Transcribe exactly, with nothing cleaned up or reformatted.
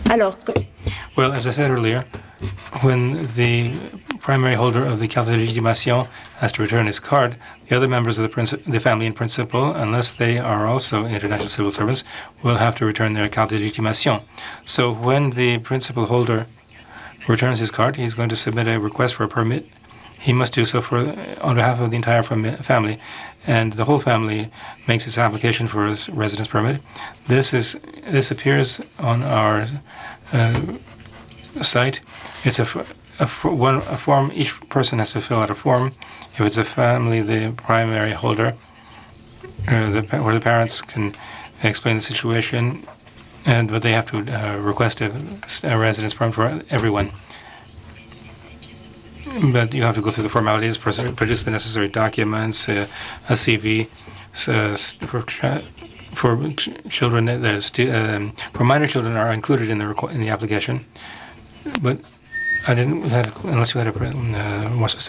Alors, Well, as I said earlier, when the primary holder of the carte de légitimation has to return his card, the other members of the, princi- the family in principle, unless they are also international civil servants, will have to return their carte de légitimation. So when the principal holder returns his card, he's going to submit a request for a permit. He must do so for on behalf of the entire fami- family, and the whole family makes its application for his residence permit. This is this appears on our uh, site. It's a, a, one, a form. Each person has to fill out a form. If it's a family, the primary holder, uh, the, where the parents can explain the situation, and but they have to uh, request a, a residence permit for everyone. But you have to go through the formalities, produce the necessary documents, uh, a C V uh, for for children. Um, for minor children are included in the in the application, but I didn't have, unless you had a uh, more specific